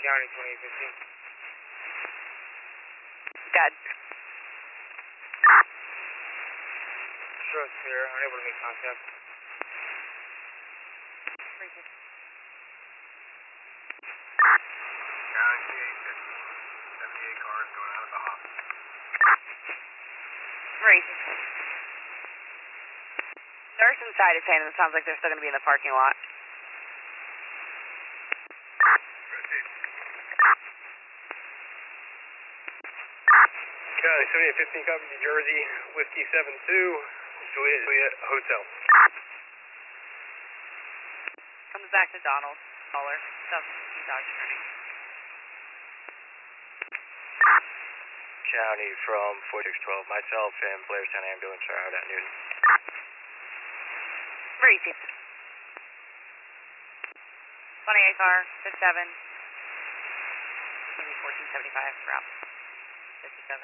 County 2815. Got Sure, clear. Unable to make contact. County 2815. 78 cars going out of the hop. racing. Nurse inside is saying it sounds like they're still going to be in the parking lot. County 7815, copy New Jersey, Whiskey 72, Juliet Hotel. Comes back to Donald, caller, 2015 Dodge Journey. County from 4612, myself and Blairstown Ambulance are out at Newton. Racing. 28 car, 57. Maybe 1475, route 57.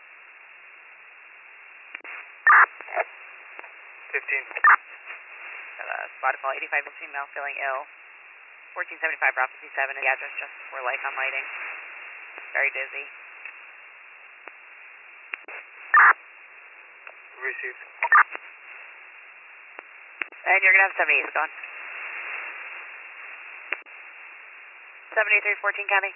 15. Got a spot call, 85 female feeling ill. 1475 route 57 is the address just before Lycon lighting. Very dizzy. Received. And you're going to have 78 gone. 7314 County.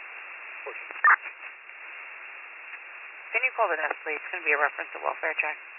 Can you call the desk, please? It's going to be a reference to welfare check.